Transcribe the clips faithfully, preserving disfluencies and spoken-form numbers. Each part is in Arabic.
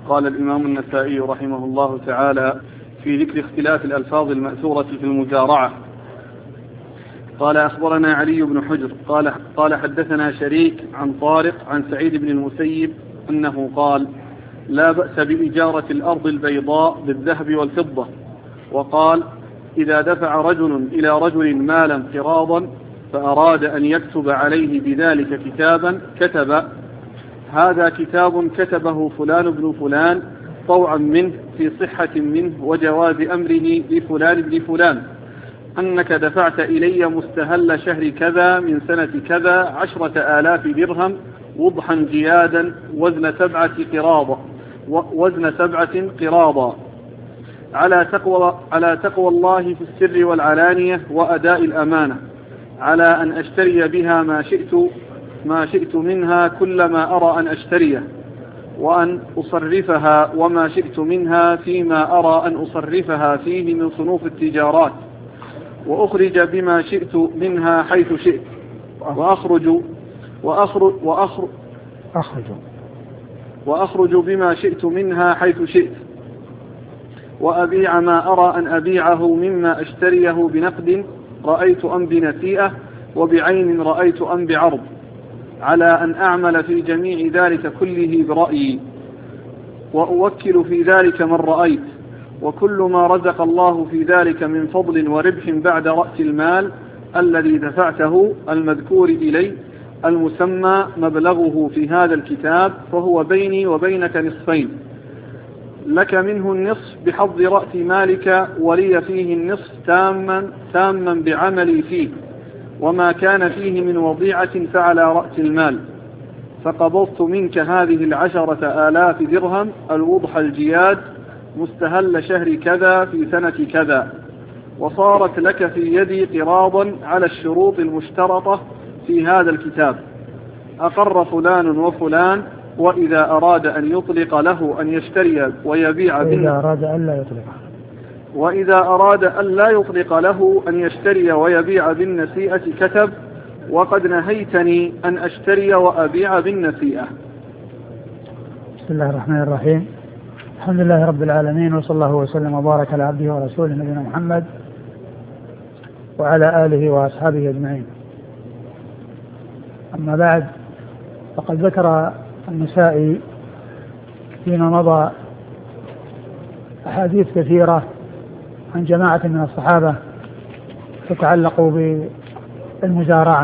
قال الإمام النسائي رحمه الله تعالى في ذكر اختلاف الألفاظ المأثورة في المزارعة. قال أخبرنا علي بن حجر قال, قال حدثنا شريك عن طارق عن سعيد بن المسيب أنه قال لا بأس بإجارة الأرض البيضاء بالذهب والفضة. وقال إذا دفع رجل إلى رجل مالا قراضا فأراد أن يكتب عليه بذلك كتابا كتب هذا كتاب كتبه فلان بن فلان طوعا منه في صحة منه وجواز أمره لفلان بن فلان أنك دفعت إلي مستهل شهر كذا من سنة كذا عشرة آلاف درهم وضحا جيادا وزن سبعة قراضة وزن سبعة قراضة على تقوى, على تقوى الله في السر والعلانية وأداء الأمانة على أن أشتري بها ما شئت ما شئت منها كل ما أرى أن أشتريه وأن أصرفها وما شئت منها فيما أرى أن أصرفها فيه من صنوف التجارات وأخرج بما شئت منها حيث شئت وأخرج وأخرج وأخرج أخرج وأخرج بما شئت منها حيث شئت وأبيع ما أرى أن أبيعه مما أشتريه بنقد رأيت أم بنسيئة وبعين رأيت أم بعرض على أن أعمل في جميع ذلك كله برأيي وأوكل في ذلك من رأيت وكل ما رزق الله في ذلك من فضل وربح بعد رأس المال الذي دفعته المذكور إلي المسمى مبلغه في هذا الكتاب فهو بيني وبينك نصفين لك منه النصف بحظ رأس مالك ولي فيه النصف تاما, تاما بعملي فيه وما كان فيه من وضيعة فعلى رأس المال فقبضت منك هذه العشرة آلاف درهم الوضح الجياد مستهل شهر كذا في سنة كذا وصارت لك في يدي قراضا على الشروط المشترطة في هذا الكتاب أقر فلان وفلان وإذا أراد أن يطلق له أن يشتري ويبيع وإذا أراد أن لا يطلق وإذا أراد أن لا يطلق له أن يشتري ويبيع بالنسيئة كتب وقد نهيتني أن أشتري وأبيع بالنسيئة. بسم الله الرحمن الرحيم. الحمد لله رب العالمين وصلى الله وسلم وبارك على عبده ورسوله نبينا محمد وعلى آله وأصحابه أجمعين. أما بعد فقد ذكر النسائي فيما مضى أحاديث كثيرة عن جماعة من الصحابة تتعلق بالمزارعة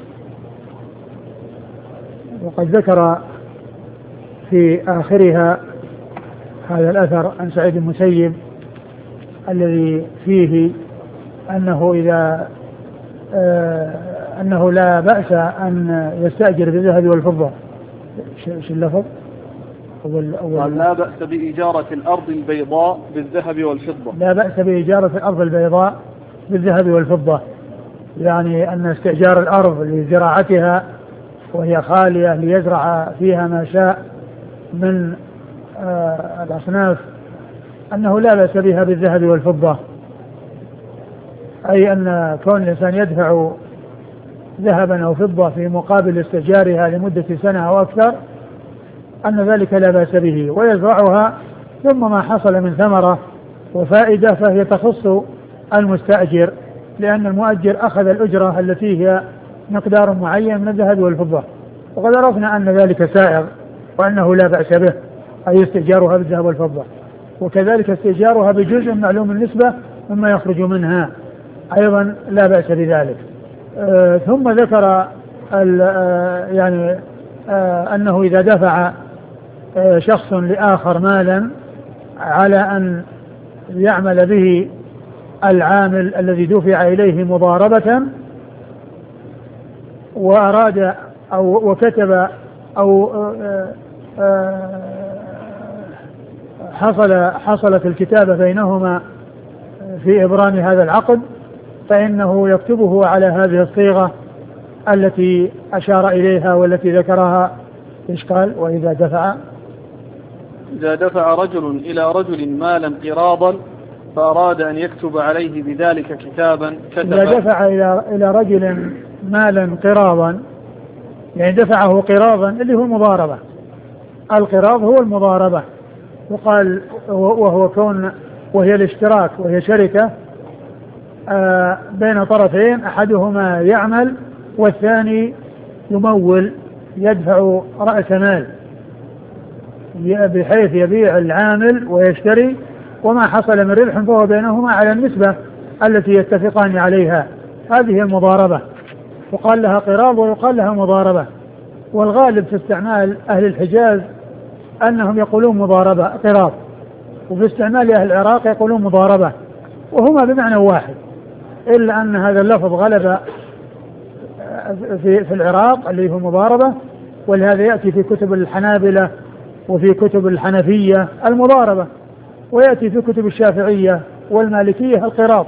وقد ذكر في آخرها هذا الأثر عن سعيد المسيب الذي فيه أنه إذا آه أنه لا بأس أن يستأجر بالذهب والفضة. ايش اللفظ؟ أول أول لا بأس بإجارة الأرض البيضاء بالذهب والفضة. لا بأس بإجارة الأرض البيضاء بالذهب والفضة، يعني أن استئجار الأرض لزراعتها وهي خالية ليزرع فيها ما شاء من آه الأصناف أنه لا بأس بها بالذهب والفضة، أي أن كون الإنسان يدفع ذهبا أو فضة في مقابل استئجارها لمدة سنة أو أكثر أن ذلك لا بأس به ويزرعها، ثم ما حصل من ثمرة وفائدة فهي تخص المستأجر، لأن المؤجر أخذ الأجرة التي هي مقدار معين من الذهب والفضة، وقد عرفنا أن ذلك سائغ وأنه لا بأس به، أي استئجارها بالذهب والفضة، وكذلك استئجارها بجزء معلوم النسبة مما يخرج منها أيضا لا بأس بذلك. آه ثم ذكر آه يعني آه أنه إذا دفع آه شخص لآخر مالا على أن يعمل به العامل الذي دفع إليه مضاربة وأراد أو وكتب أو آه آه حصل حصلت الكتابة بينهما في إبرام هذا العقد، فإنه يكتبه على هذه الصيغة التي أشار إليها والتي ذكرها. إيش قال؟ وإذا دفع إذا دفع رجل إلى رجل مالا قراضا فأراد أن يكتب عليه بذلك كتابا كتب. إذا دفع إلى إلى رجل مالا قراضا، يعني دفعه قراضا اللي هو المضاربة، القراض هو المضاربة، وقال وهو كون وهي الاشتراك وهي شركة بين طرفين أحدهما يعمل والثاني يمول يدفع رأس مال بحيث يبيع العامل ويشتري وما حصل من ربح فهو بينهما على النسبة التي يتفقان عليها. هذه المضاربة وقال لها قراض ويقال لها مضاربة. والغالب في استعمال أهل الحجاز أنهم يقولون مضاربة قراض، وفي استعمال أهل العراق يقولون مضاربة، وهما بمعنى واحد، إلا أن هذا اللفظ غلب في, في العراق اللي هو مضاربة، ولهذا يأتي في كتب الحنابلة وفي كتب الحنفية المضاربة، ويأتي في كتب الشافعية والمالكية القراض.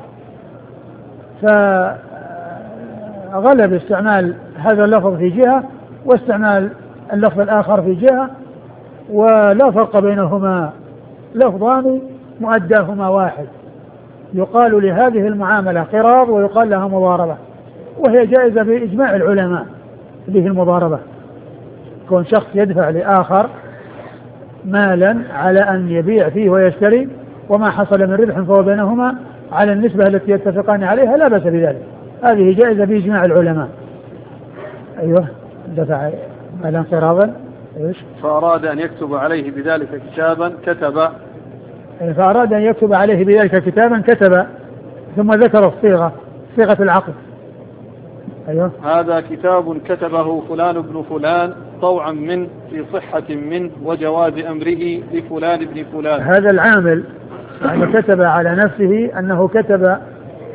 فغلب استعمال هذا اللفظ في جهة واستعمال اللفظ الآخر في جهة، ولا فرق بينهما، لفظان مؤداهما واحد، يقال لهذه المعاملة قراض ويقال لها مضاربة، وهي جائزة بإجماع العلماء به المضاربة، كون شخص يدفع لآخر مالا على أن يبيع فيه ويشتري وما حصل من ربح فهو بينهما على النسبة التي يتفقان عليها لا بأس بذلك، هذه جائزة بإجماع العلماء. أيوه دفع مالا قراضا إيش؟ فأراد أن يكتب عليه بذلك كتابا كتب فأراد أن يكتب عليه بذلك كتابا كتب ثم ذكر الصيغة صيغة العقد. أيوه هذا كتاب كتبه فلان ابن فلان طوعا منه في صحة منه وجواز أمره لفلان ابن فلان. هذا العامل يعني كتب على نفسه أنه كتب آآ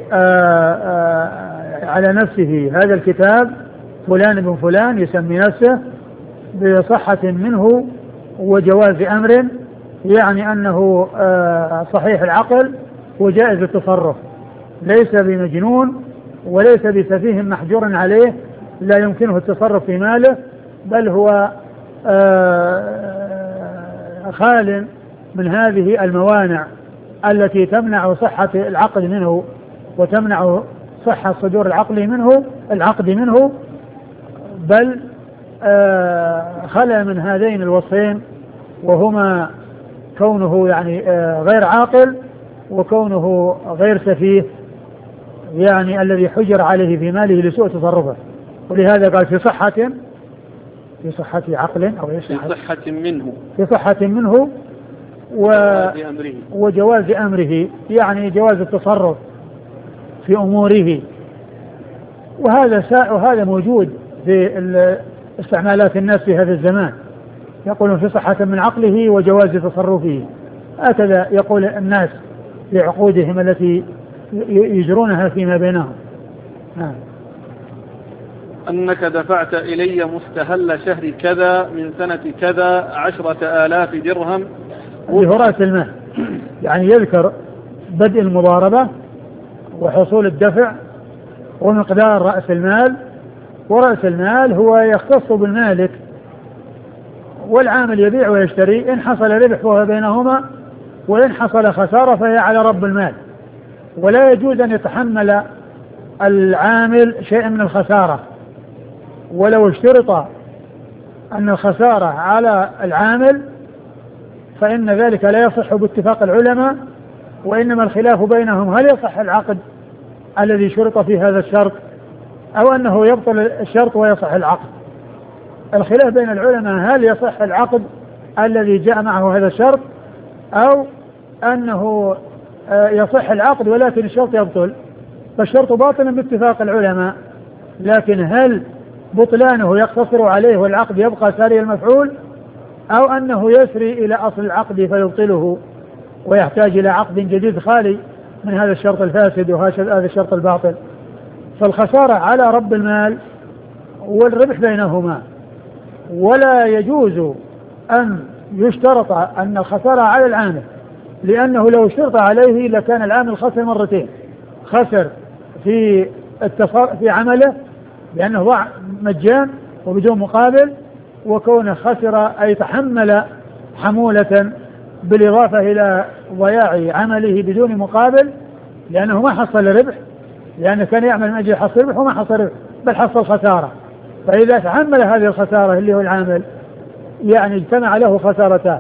آآ على نفسه هذا الكتاب فلان ابن فلان يسمي نفسه بصحة منه وجواز أمر، يعني أنه صحيح العقل وجائز التصرف، ليس بمجنون وليس بسفيه محجور عليه لا يمكنه التصرف في ماله، بل هو خال من هذه الموانع التي تمنع صحة العقد منه وتمنع صحة صدور العقل منه العقد منه، بل خلى من هذين الوصفين، وهما كونه يعني غير عاقل وكونه غير سفيه، يعني الذي حجر عليه في ماله لسوء تصرفه. ولهذا قال في صحة في صحة عقل أو في صحة منه في صحة منه و وجواز أمره، يعني جواز التصرف في أموره. وهذا ساء وهذا موجود في استعمالات الناس في هذا الزمان، يقولون في صحة من عقله وجواز تصرفه، هكذا يقول الناس في عقودهم التي يجرونها فيما بينهم. نعم. أنك دفعت إلي مستهل شهر كذا من سنة كذا عشرة آلاف درهم هو رأس المال، يعني يذكر بدء المضاربة وحصول الدفع ومقدار رأس المال، ورأس المال هو يختص بالمالك والعامل يبيع ويشتري، إن حصل ربح فهو بينهما وإن حصل خسارة فهي على رب المال، ولا يجوز أن يتحمل العامل شيئا من الخسارة، ولو اشترط أن الخسارة على العامل فإن ذلك لا يصح باتفاق العلماء، وإنما الخلاف بينهم هل يصح العقد الذي شرط في هذا الشرط أو أنه يبطل الشرط ويصح العقد. الخلاف بين العلماء هل يصح العقد الذي جاء معه هذا الشرط أو أنه يصح العقد ولكن الشرط يبطل، فالشرط باطل باتفاق العلماء، لكن هل بطلانه يقتصر عليه والعقد يبقى ساري المفعول أو أنه يسري إلى أصل العقد فيبطله ويحتاج إلى عقد جديد خالي من هذا الشرط الفاسد وهذا الشرط الباطل. فالخسارة على رب المال والربح بينهما، ولا يجوز أن يشترط أن الخسارة على العامل، لأنه لو اشترط عليه لكان العامل خسر مرتين، خسر في في عمله لأنه ضاع مجان وبدون مقابل، وكونه خسر أي تحمل حمولة بالإضافة إلى ضياع عمله بدون مقابل، لأنه ما حصل ربح، لأنه كان يعمل من أجل حصل ربح وما حصل ربح بل حصل خسارة. فإذا تحمل هذه الخسارة اللي هو العامل يعني اجتمع له خسارتان،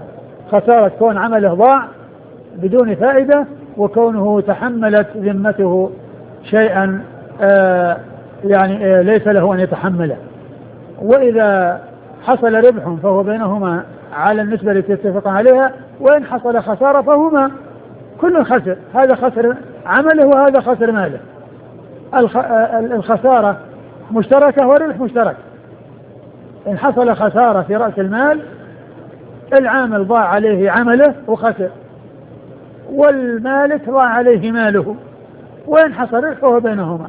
خسارة كون عمله ضاع بدون فائدة، وكونه تحملت ذمته شيئا آه يعني آه ليس له أن يتحمله. وإذا حصل ربح فهو بينهما على النسبة التي يتفقان عليها، وإن حصل خسارة فهما كل خسر، هذا خسر عمله وهذا خسر ماله. الخسارة مشتركة والربح مشترك. إن حصل خسارة في رأس المال العامل ضاع عليه عمله وخسر، والمالك ضاع عليه ماله، وإن حصل ربح فهو بينهما.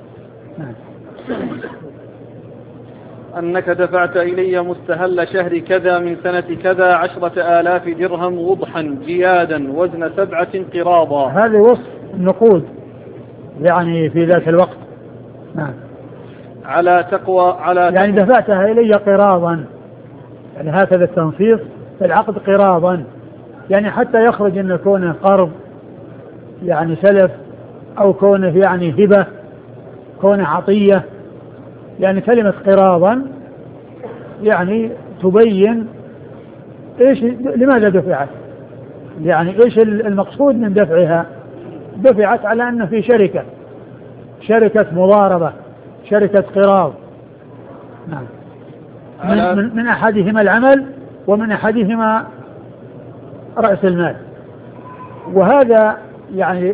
أنك دفعت إلي مستهل شهر كذا من سنة كذا عشرة آلاف درهم وضحا جيادا وزن سبعة قراضا. هذا وصف النقود يعني في ذات الوقت. نعم. على تقوى على يعني دفعتها إلي قراضا، يعني هكذا التنصيص في العقد قراضا، يعني حتى يخرج أن يكون قرض يعني سلف أو كونه يعني هبة كونه عطية. يعني كلمة قراضا يعني تبين إيش لماذا دفعت، يعني إيش المقصود من دفعها. دفعت على أن في شركة شركة مضاربة شركة قراض. نعم. من, من, من أحدهما العمل ومن أحدهما رأس المال. وهذا يعني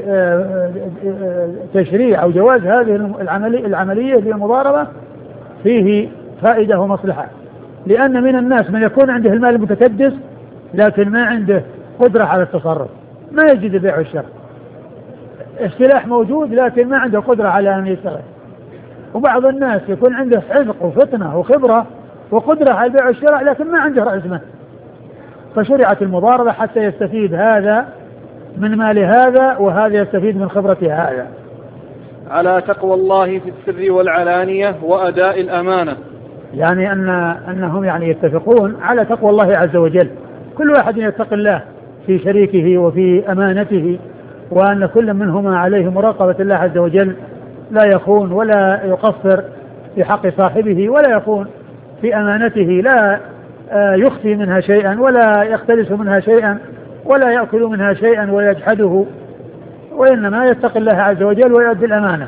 تشريع أو جواز هذه العملية العملية في المضاربة فيه فائدة ومصلحة، لأن من الناس من يكون عنده المال المتكدس لكن ما عنده قدرة على التصرف، ما يجد البيع والشراء، السلاح موجود لكن ما عنده قدرة على أن يشتغل. وبعض الناس يكون عنده حذق وفطنة وخبرة وقدرة على البيع والشراء لكن ما عنده رأس مال. فشرعت المضاربة حتى يستفيد هذا من مال هذا وهذا يستفيد من خبرة هذا. على تقوى الله في السر والعلانية وأداء الأمانة. يعني أن أنهم يعني يتفقون على تقوى الله عز وجل، كل واحد يتقي الله في شريكه وفي أمانته، وأن كل منهما عليه مراقبة الله عز وجل، لا يخون ولا يقصر في حق صاحبه ولا يخون في أمانته، لا يخفي منها شيئا ولا يختلس منها شيئا ولا يأكل منها شيئا ويجحده، وإنما يتقي الله عز وجل ويؤدي الأمانة.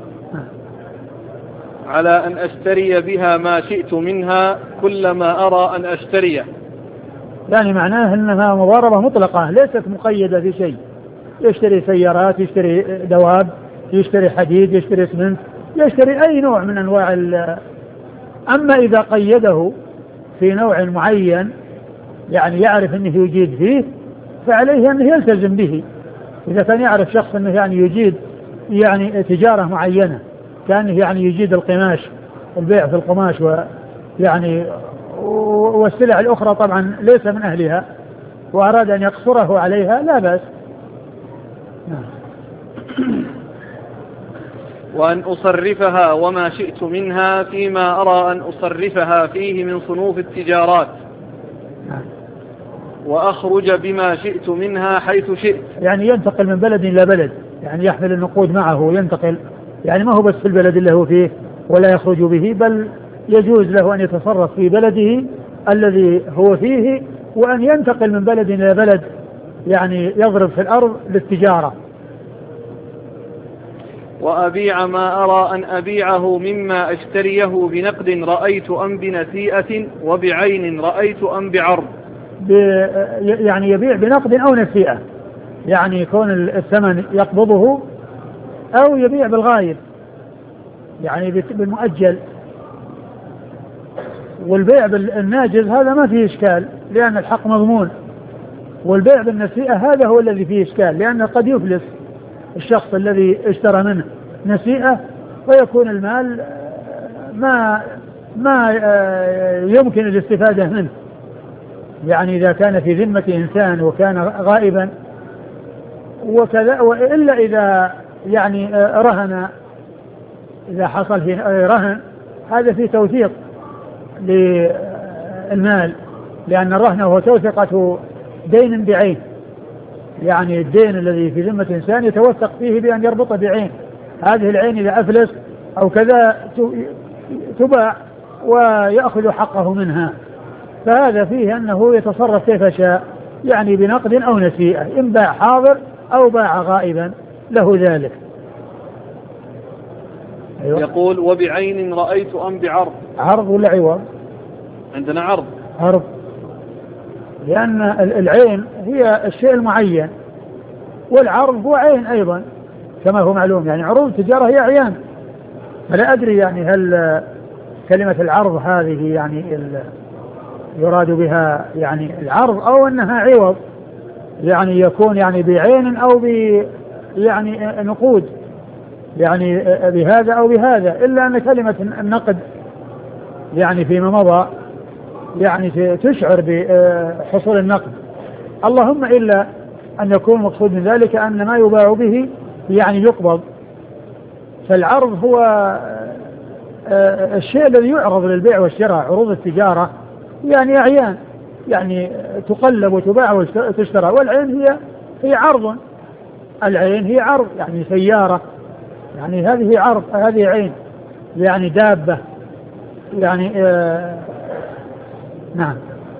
على أن أشتري بها ما شئت منها كلما أرى أن أشتريه. يعني معناه أنها مضاربة مطلقة ليست مقيدة في شيء، يشتري سيارات، يشتري دواب، يشتري حديد، يشتري اسمنت، يشتري أي نوع من أنواع. أما إذا قيده في نوع معين يعني يعرف أنه يجيد فيه فعليه أنه يلتزم به. إذا كان يعرف شخص أنه يعني يجيد يعني تجارة معينة، كأنه يعني يجيد القماش، البيع في القماش ويعني والسلع الأخرى طبعا ليس من أهلها، وأراد أن يقصره عليها لا بأس. وأن أصرفها وما شئت منها فيما أرى أن أصرفها فيه من صنوف التجارات، وأخرج بما شئت منها حيث شئت. يعني ينتقل من بلد إلى بلد، يعني يحمل النقود معه وينتقل، يعني ما هو بس في البلد اللي هو فيه ولا يخرج به، بل يجوز له أن يتصرف في بلده الذي هو فيه وأن ينتقل من بلد إلى بلد، يعني يضرب في الأرض للتجارة. وأبيع ما أرى أن أبيعه مما أشتريه بنقد رأيت أم بنسيئة وبعين رأيت أم بعرض. يعني يبيع بنقد أو نسيئة، يعني يكون الثمن يقبضه أو يبيع بالغايب يعني بالمؤجل. والبيع بالناجز هذا ما فيه إشكال لأن الحق مضمون، والبيع بالنسيئة هذا هو الذي فيه إشكال لأنه قد يفلس الشخص الذي اشترى منه نسيئة ويكون المال ما ما يمكن الاستفادة منه. يعني إذا كان في ذمة إنسان وكان غائبا وكذا، وإلا إذا يعني رهن، إذا حصل في رهن هذا في توثيق للمال، لأن الرهن هو توثقة دين بعين، يعني الدين الذي في ذمة إنسان يتوثق فيه بأن يربطه بعين، هذه العين إذا أفلس أو كذا تباع ويأخذ حقه منها، فهذا فيه أنه يتصرف كيف شاء يعني بنقد أو نسيئة، إن باع حاضر أو باع غائبا له ذلك. أيوة. يقول وبعين رأيت أم بعرض؟ عرض ولا عوض؟ عندنا عرض. عرض، لأن العين هي الشيء المعين، والعرض هو عين أيضا كما هو معلوم، يعني عروض التجارة هي أعيان. فلا أدري يعني هل كلمة العرض هذه يعني يراد بها يعني العرض أو أنها عوض، يعني يكون يعني بعين أو ب يعني نقود، يعني بهذا أو بهذا، إلا أن كلمة النقد يعني فيما مضى يعني تشعر بحصول النقد، اللهم إلا أن يكون مقصود من ذلك أن ما يباع به يعني يقبض. فالعرض هو الشيء الذي يعرض للبيع والشراء، عروض التجارة يعني أعيان، يعني تقلب وتباع وتشترى، والعين هي هي عرض، العين هي عرض، يعني سيارة، يعني هذه عرض، هذه عين، يعني دابة، يعني آه نعم.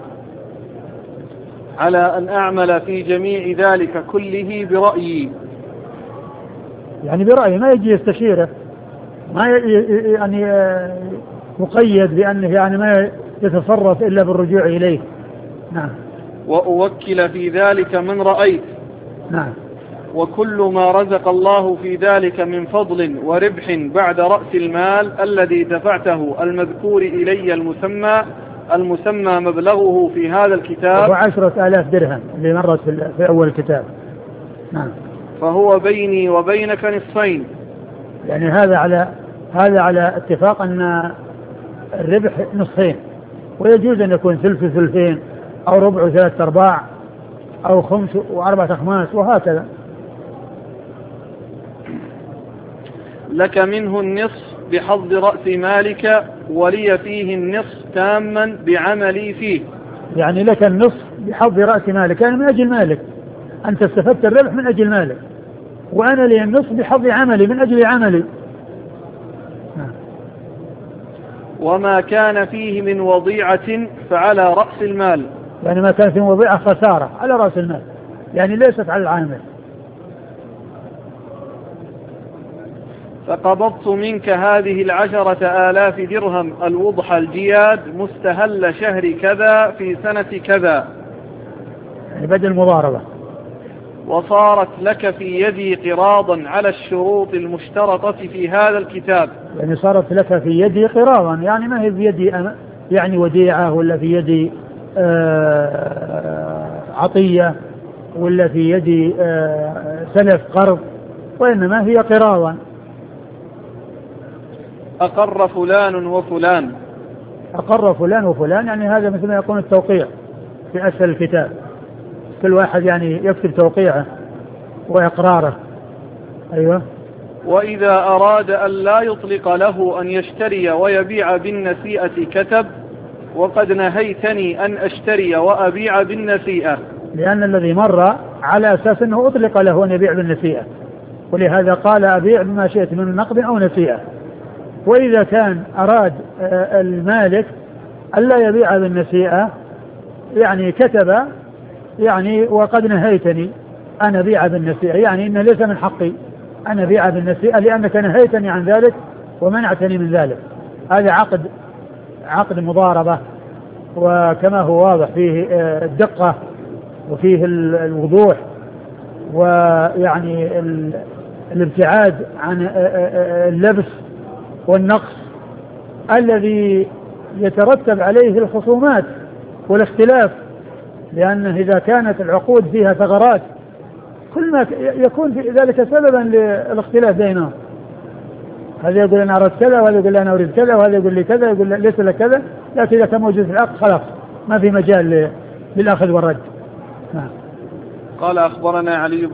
على أن أعمل في جميع ذلك كله برأيي، يعني برأيي، ما يجي يستشيره، ما يعني مقيد بأنه يعني ما يتصرف إلا بالرجوع إليه. نعم. وأوكل في ذلك من رأيت. نعم. وكل ما رزق الله في ذلك من فضل وربح بعد رأس المال الذي دفعته المذكور إلي المسمى المسمى مبلغه في هذا الكتاب وعشرة آلاف درهم اللي مرت في أول الكتاب. نعم. فهو بيني وبينك نصفين، يعني هذا على هذا على اتفاق أن الربح نصفين، ويجوز أن يكون ثلث ثلثين أو ربع ثلاثة أرباع أو خمس وأربعة أخماس وهكذا. لك منه النصف بحظ رأس مالك ولي فيه النصف تاما بعملي فيه. يعني لك النصف بحظ رأس مالك، يعني من أجل مالك، أنت استفدت الربح من أجل مالك، وأنا لي النصف بحظ عملي من أجل عملي. وما كان فيه من وضيعة فعلى رأس المال، يعني ما كان فيه وضيعة خسارة على رأس المال، يعني ليست على العامل. فقبضت منك هذه العشرة آلاف درهم الوضح الجياد مستهل شهر كذا في سنة كذا، يعني بدل المضاربة. وصارت لك في يدي قراضا على الشروط المشترطة في هذا الكتاب. يعني صارت لك في يدي قراضا، يعني ما هي في يدي يعني وديعة، ولا في يدي آه عطية، ولا في يدي آه سلف قرض، وإنما هي قراضا. أقر فلان وفلان. أقر فلان وفلان، يعني هذا مثل ما يكون التوقيع في أسفل الكتاب، كل واحد يعني يكتب توقيعه وإقراره. أيوة. وإذا أراد أن لا يطلق له أن يشتري ويبيع بالنسيئة كتب وقد نهيتني أن أشتري وأبيع بالنسيئة، لأن الذي مر على أساس أنه أطلق له أن يبيع بالنسيئة، ولهذا قال أبيع بما شئت من نقد أو نسيئة. وإذا كان أراد المالك ألا يبيع بالنسيئة يعني كتب يعني وقد نهيتني أن أبيع بالنسيئة، يعني إنه ليس من حقي أن أبيع بالنسيئة لأنك نهيتني عن ذلك ومنعتني من ذلك. هذا عقد عقد مضاربة، وكما هو واضح فيه الدقة وفيه الوضوح، ويعني الابتعاد عن اللبس والنقص الذي يترتب عليه الخصومات والاختلاف، لأنه إذا كانت العقود فيها ثغرات كل ما يكون في ذلك سببا للاختلاف بينهم. هذا يقول أنا أردت كذا، وهذا يقول أنا أريد كذا، وهذا يقول لي كذا، يقول ليس لك كذا، لكن إذا كان موجود في العقد خلاص ما في مجال للأخذ والرد. قال أخبرنا علي